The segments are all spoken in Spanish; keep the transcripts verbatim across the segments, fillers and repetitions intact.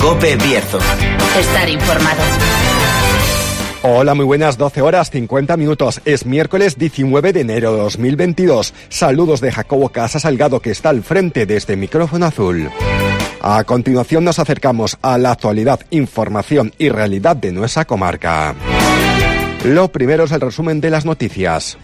COPE Bierzo. Estar informado. Hola, muy buenas, doce horas cincuenta minutos. Es miércoles diecinueve de enero de dos mil veintidós. Saludos de Jacobo Casa Salgado, que está al frente de este micrófono azul. A continuación nos acercamos a la actualidad, información y realidad de nuestra comarca. Lo primero es el resumen de las noticias.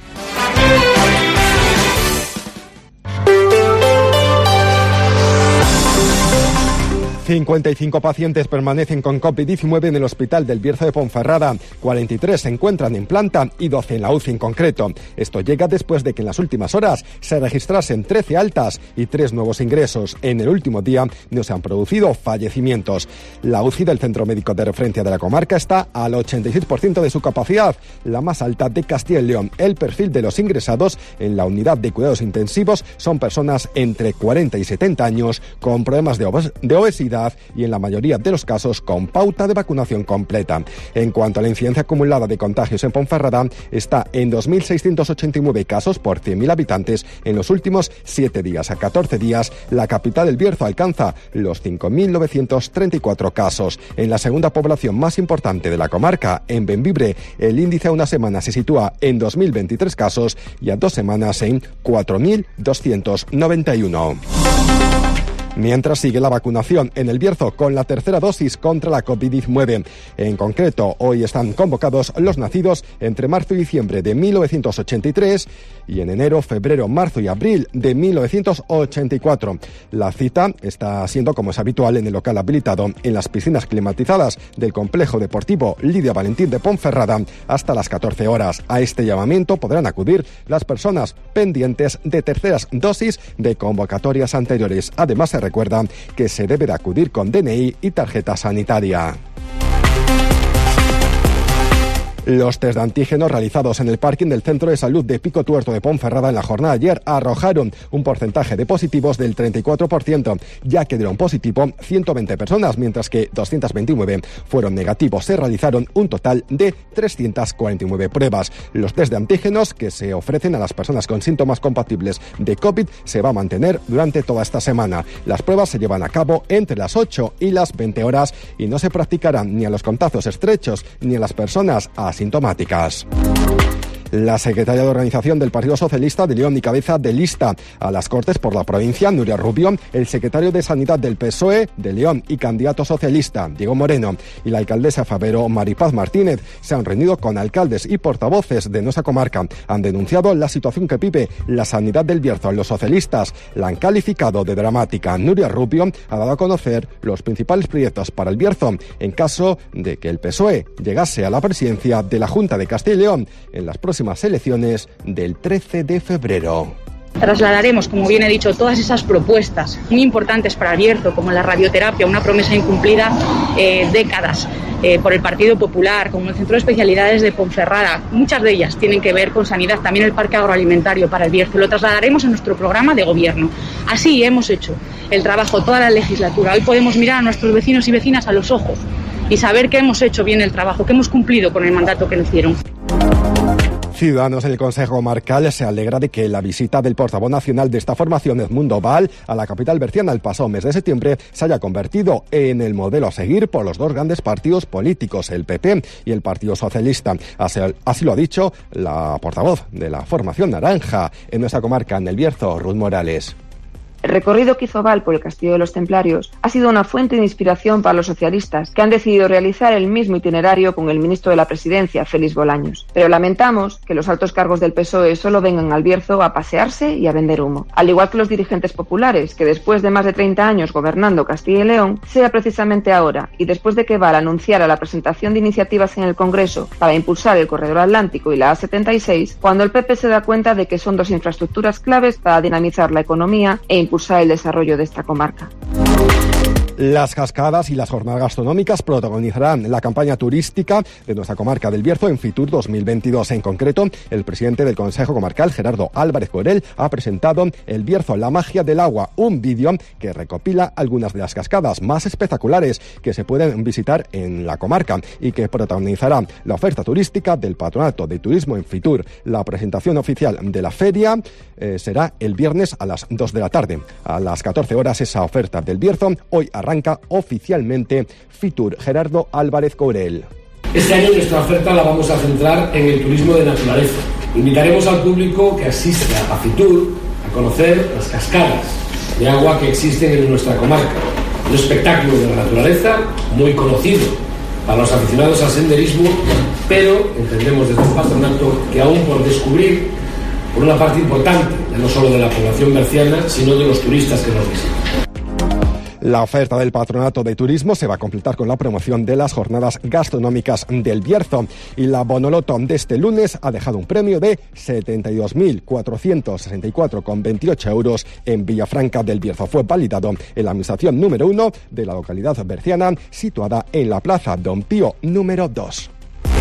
cincuenta y cinco pacientes permanecen con COVID diecinueve en el Hospital del Bierzo de Ponferrada, cuarenta y tres se encuentran en planta y doce en la U C I en concreto. Esto llega después de que en las últimas horas se registrasen trece altas y tres nuevos ingresos. En el último día no se han producido fallecimientos. La U C I del Centro Médico de Referencia de la comarca está al ochenta y seis por ciento de su capacidad, la más alta de Castilla y León. El perfil de los ingresados en la unidad de cuidados intensivos son personas entre cuarenta y setenta años con problemas de, obes- de obesidad y en la mayoría de los casos con pauta de vacunación completa. En cuanto a la incidencia acumulada de contagios en Ponferrada, está en dos mil seiscientos ochenta y nueve casos por cien mil habitantes en los últimos siete días. A catorce días, la capital del Bierzo alcanza los cinco mil novecientos treinta y cuatro casos. En la segunda población más importante de la comarca, en Bembibre, el índice a una semana se sitúa en dos mil veintitrés casos y a dos semanas en cuatro mil doscientos noventa y uno. Mientras sigue la vacunación en el Bierzo con la tercera dosis contra la COVID diecinueve. En concreto, hoy están convocados los nacidos entre marzo y diciembre de mil novecientos ochenta y tres y en enero, febrero, marzo y abril de mil novecientos ochenta y cuatro. La cita está siendo, como es habitual, en el local habilitado en las piscinas climatizadas del Complejo Deportivo Lidia Valentín de Ponferrada hasta las catorce horas. A este llamamiento podrán acudir las personas pendientes de terceras dosis de convocatorias anteriores. Además, se recuerda que se debe de acudir con D N I y tarjeta sanitaria. Los test de antígenos realizados en el parking del Centro de Salud de Pico Tuerto de Ponferrada en la jornada de ayer arrojaron un porcentaje de positivos del treinta y cuatro por ciento, ya que dieron positivo ciento veinte personas, mientras que doscientos veintinueve fueron negativos. Se realizaron un total de trescientas cuarenta y nueve pruebas. Los test de antígenos que se ofrecen a las personas con síntomas compatibles de COVID se va a mantener durante toda esta semana. Las pruebas se llevan a cabo entre las ocho y las veinte horas y no se practicarán ni a los contactos estrechos ni a las personas asintomáticas. La secretaria de Organización del Partido Socialista de León y cabeza de lista a las Cortes por la provincia, Nuria Rubio, el secretario de Sanidad del P S O E de León y candidato socialista, Diego Moreno, y la alcaldesa Favero Maripaz Martínez se han reunido con alcaldes y portavoces de nuestra comarca. Han denunciado la situación que vive la sanidad del Bierzo. Los socialistas la han calificado de dramática. Nuria Rubio ha dado a conocer los principales proyectos para el Bierzo en caso de que el P S O E llegase a la presidencia de la Junta de Castilla y León en las próximas elecciones del trece de febrero. Trasladaremos, como bien he dicho, todas esas propuestas muy importantes para el Bierzo, como la radioterapia, una promesa incumplida eh, décadas eh, por el Partido Popular, como el Centro de Especialidades de Ponferrada. Muchas de ellas tienen que ver con sanidad, también el parque agroalimentario para el Bierzo. Lo trasladaremos a nuestro programa de gobierno. Así hemos hecho el trabajo toda la legislatura. Hoy podemos mirar a nuestros vecinos y vecinas a los ojos y saber que hemos hecho bien el trabajo, que hemos cumplido con el mandato que nos dieron. Ciudadanos en el Consejo Comarcal se alegra de que la visita del portavoz nacional de esta formación, Edmundo Val, a la capital berciana el pasado mes de septiembre se haya convertido en el modelo a seguir por los dos grandes partidos políticos, el P P y el Partido Socialista. Así, así lo ha dicho la portavoz de la formación naranja en nuestra comarca, en el Bierzo, Ruth Morales. El recorrido que hizo Val por el Castillo de los Templarios ha sido una fuente de inspiración para los socialistas, que han decidido realizar el mismo itinerario con el ministro de la Presidencia, Félix Bolaños. Pero lamentamos que los altos cargos del P S O E solo vengan al Bierzo a pasearse y a vender humo. Al igual que los dirigentes populares, que después de más de treinta años gobernando Castilla y León, sea precisamente ahora, y después de que Val anunciara la presentación de iniciativas en el Congreso para impulsar el Corredor Atlántico y la A setenta y seis, cuando el P P se da cuenta de que son dos infraestructuras claves para dinamizar la economía e impulsar impulsar el desarrollo de esta comarca. Las cascadas y las jornadas gastronómicas protagonizarán la campaña turística de nuestra comarca del Bierzo en Fitur dos mil veintidós. En concreto, el presidente del Consejo Comarcal, Gerardo Álvarez Corel, ha presentado El Bierzo, la magia del agua, un vídeo que recopila algunas de las cascadas más espectaculares que se pueden visitar en la comarca y que protagonizará la oferta turística del Patronato de Turismo en Fitur. La presentación oficial de la feria eh, será el viernes a las dos de la tarde. A las catorce horas esa oferta del Bierzo. Hoy a arranca oficialmente Fitur. Gerardo Álvarez Courel. Este año nuestra oferta la vamos a centrar en el turismo de naturaleza. Invitaremos al público que asista a Fitur a conocer las cascadas de agua que existen en nuestra comarca. Un espectáculo de la naturaleza muy conocido para los aficionados al senderismo, pero entendemos desde el patronato que aún por descubrir por una parte importante, no solo de la población berciana, sino de los turistas que nos visitan. La oferta del Patronato de Turismo se va a completar con la promoción de las jornadas gastronómicas del Bierzo, y la Bonoloto de este lunes ha dejado un premio de setenta y dos mil cuatrocientos sesenta y cuatro coma veintiocho euros en Villafranca del Bierzo. Fue validado en la administración número uno de la localidad berciana, situada en la Plaza Don Pío número dos.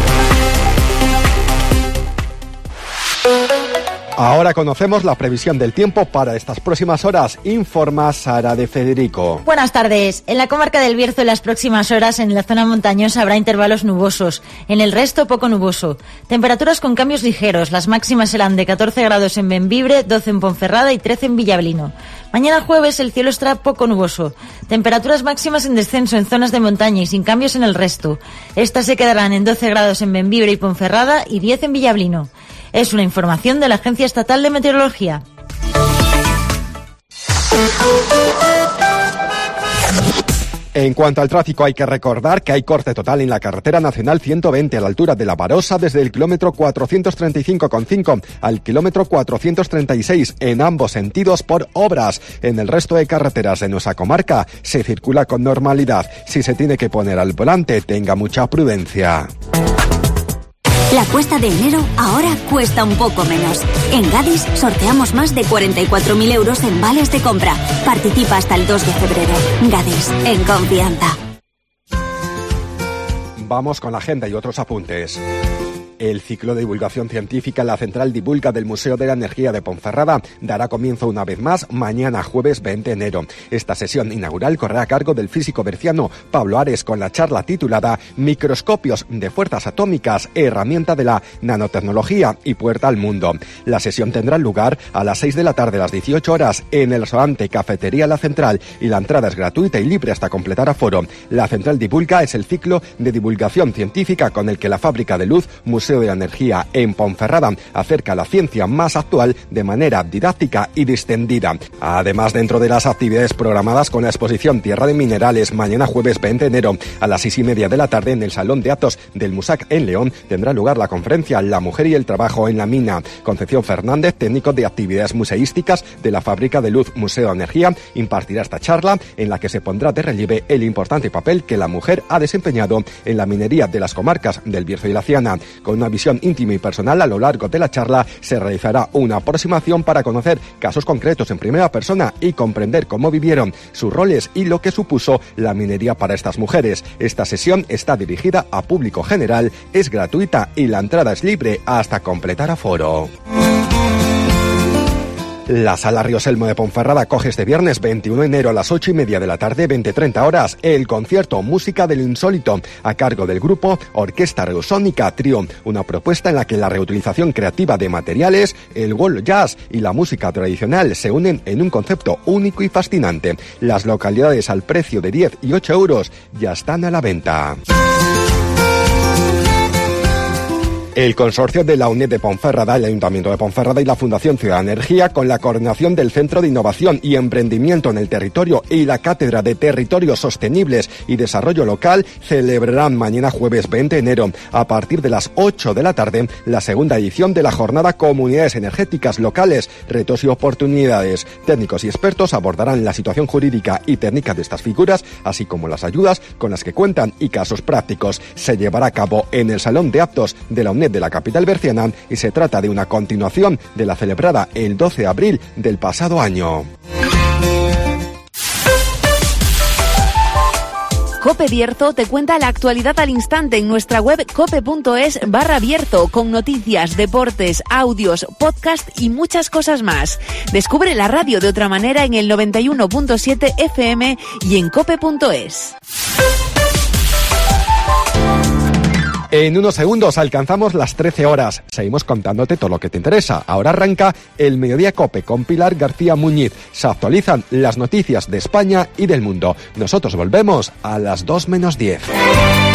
Ahora conocemos la previsión del tiempo para estas próximas horas. Informa Sara de Federico. Buenas tardes. En la comarca del Bierzo en las próximas horas en la zona montañosa habrá intervalos nubosos. En el resto poco nuboso. Temperaturas con cambios ligeros. Las máximas serán de catorce grados en Bembibre, doce en Ponferrada y trece en Villablino. Mañana jueves el cielo estará poco nuboso. Temperaturas máximas en descenso en zonas de montaña y sin cambios en el resto. Estas se quedarán en doce grados en Bembibre y Ponferrada y diez en Villablino. Es una información de la Agencia Estatal de Meteorología. En cuanto al tráfico, hay que recordar que hay corte total en la carretera nacional ciento veinte a la altura de La Barosa desde el kilómetro cuatrocientos treinta y cinco coma cinco al kilómetro cuatrocientos treinta y seis en ambos sentidos por obras. En el resto de carreteras de nuestra comarca se circula con normalidad. Si se tiene que poner al volante, tenga mucha prudencia. La cuesta de enero ahora cuesta un poco menos. En Gadis sorteamos más de cuarenta y cuatro mil euros en vales de compra. Participa hasta el dos de febrero. Gadis, en confianza. Vamos con la agenda y otros apuntes. El ciclo de divulgación científica en la Central Divulga del Museo de la Energía de Ponferrada dará comienzo una vez más mañana jueves veinte de enero. Esta sesión inaugural correrá a cargo del físico berciano Pablo Ares con la charla titulada Microscopios de fuerzas atómicas, herramienta de la nanotecnología y puerta al mundo. La sesión tendrá lugar a las seis de la tarde, a las dieciocho horas, en el restaurante Cafetería La Central, y la entrada es gratuita y libre hasta completar aforo. La Central Divulga es el ciclo de divulgación científica con el que la Fábrica de Luz, Museo de la Energía en Ponferrada, acerca la ciencia más actual de manera didáctica y distendida. Además, dentro de las actividades programadas con la exposición Tierra de Minerales, mañana jueves veinte de enero a las seis y media de la tarde en el Salón de Actos del MUSAC en León tendrá lugar la conferencia La Mujer y el Trabajo en la Mina. Concepción Fernández, técnico de actividades museísticas de la Fábrica de Luz Museo de Energía, impartirá esta charla en la que se pondrá de relieve el importante papel que la mujer ha desempeñado en la minería de las comarcas del Bierzo y la Ciana. Con una visión íntima y personal, a lo largo de la charla se realizará una aproximación para conocer casos concretos en primera persona y comprender cómo vivieron sus roles y lo que supuso la minería para estas mujeres. Esta sesión está dirigida a público general, es gratuita y la entrada es libre hasta completar aforo. La Sala Rioselmo de Ponferrada acoge este viernes veintiuno de enero a las ocho y media de la tarde, veinte treinta horas, el concierto Música del Insólito, a cargo del grupo Orquesta Reusónica Trío, una propuesta en la que la reutilización creativa de materiales, el world jazz y la música tradicional se unen en un concepto único y fascinante. Las localidades al precio de diez y ocho euros ya están a la venta. El consorcio de la UNED de Ponferrada, el Ayuntamiento de Ponferrada y la Fundación Ciudad Energía, con la coordinación del Centro de Innovación y Emprendimiento en el Territorio y la Cátedra de Territorios Sostenibles y Desarrollo Local, celebrarán mañana jueves veinte de enero, a partir de las ocho de la tarde, la segunda edición de la jornada Comunidades Energéticas Locales, Retos y Oportunidades. Técnicos y expertos abordarán la situación jurídica y técnica de estas figuras, así como las ayudas con las que cuentan y casos prácticos. Se llevará a cabo en el Salón de Actos de la UNED de la capital berciana y se trata de una continuación de la celebrada el doce de abril del pasado año. Cope Bierzo te cuenta la actualidad al instante en nuestra web cope.es barra Bierzo, con noticias, deportes, audios, podcast y muchas cosas más. Descubre la radio de otra manera en el noventa y uno punto siete F M y en cope punto es. En unos segundos alcanzamos las trece horas. Seguimos contándote todo lo que te interesa. Ahora arranca el Mediodía Cope con Pilar García Muñiz. Se actualizan las noticias de España y del mundo. Nosotros volvemos a las dos menos diez.